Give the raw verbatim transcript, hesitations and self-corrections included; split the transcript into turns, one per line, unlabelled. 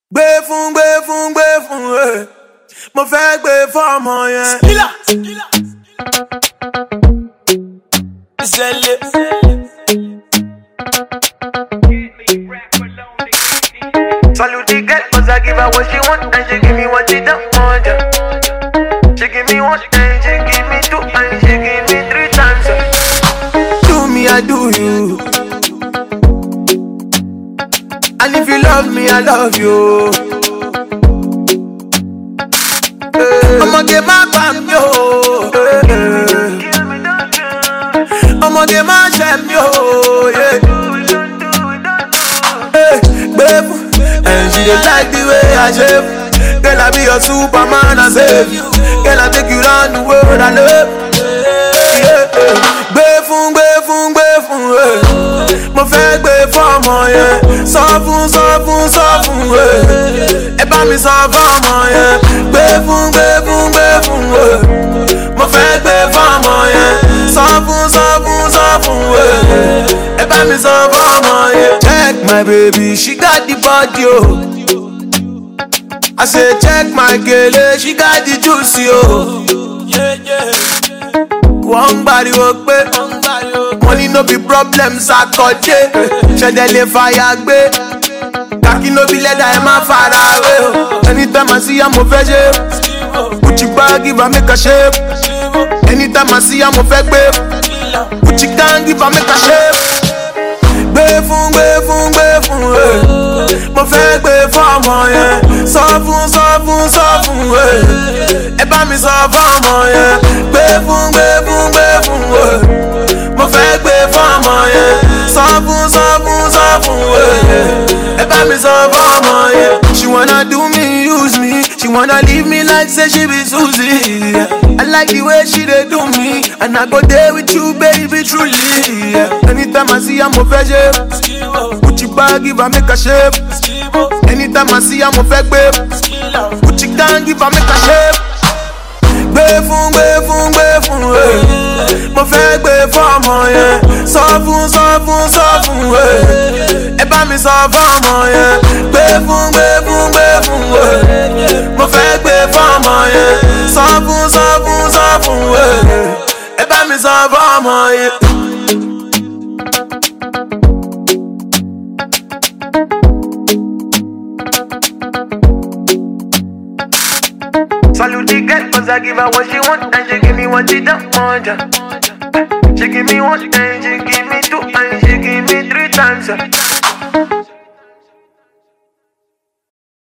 Gbé fún, gbé fún, gbé fún, eh. Mo fẹ́ gbé fọ́mọ yẹn. Skilla. Ìṣẹ̀lẹ̀.
Salute the girl, cause I give her what she want and she give me what she don't want. Yeah. She give me one and she give me two and she give me three times. Yeah.
Do me, I do you. And if you love me, I love you. I'ma get my bam, yo. I'ma get my sham, yo. Yeah. Hey, and she dey like the way I shave. Girl, I be your Superman, I save you. Girl, I take you round the world, I love. Gbé fún, gbé fún, gbé fún, eh. Mo fẹ́ gbé fọ́mọ yẹn. Sọ fún, sọ fún, sọ fún, eh. Ẹ bá mi sọ fọ́mọ yẹn. Gbé fún, gbé fún, gbé fún, eh. Mo fẹ́ gbé fọ́mọ yẹn. Sọ fún, sọ fún, sọ fún, eh. Ẹ bá mi sọ fọ́mọ yẹn. Check my baby, she got the body, oh. I say check my girl, she got the juicy, oh. Yeah, yeah. One body work, money no be problems, I got it. Shedele fire, gbe. Kaki no be leather, I'm a far away. Anytime I see I'm a veggie. Gucci bag, give her make a shape. Anytime I see I'm a fake babe. Gucci gang, give her make a shape. Gbé fún, gbé fún, gbé fún, eh. Mo fẹ́ gbé fọ́mọ yẹn. Sọ fún, sọ fún, sọ fún, eh. Ẹ bá mi sọ fọ́mọ yẹn. Gbé fún, gbé fún, gbé fún, eh. Mo fẹ́ gbé fọ́mọ yẹn. Sọ fún, sọ fún, sọ fún, eh. Ẹ bá mi sọ fọ́mọ yẹn. She wanna do me, use me. She wanna leave me like say she be Susie. I like the way she dey do me, and I go there with you, baby, truly. Anytime I see I'm a veggie. Gucci bag, give her make a shape. Anytime I see I'm a fake babe. Gucci gang, give her make a shape. Gbé fún, gbé fún, gbé fún, eh. Mo fẹ́ gbé fọ́mọ yẹn. Sọ fún, sọ fún, sọ fún, eh. Ẹ bá mi sọ fọ́mọ yẹn. Gbé fún, gbé fún, gbé fún, eh. Mo fẹ́ gbé fọ́mọ yẹn. Sọ fún, sọ fún, sọ fún, eh. Ẹ bá mi sọ fọ́mọ yẹn.
Salute the girl, cause I give her what she want and she give me what she don't want. Yeah. She give me one and she give me two and she give me three times. Yeah.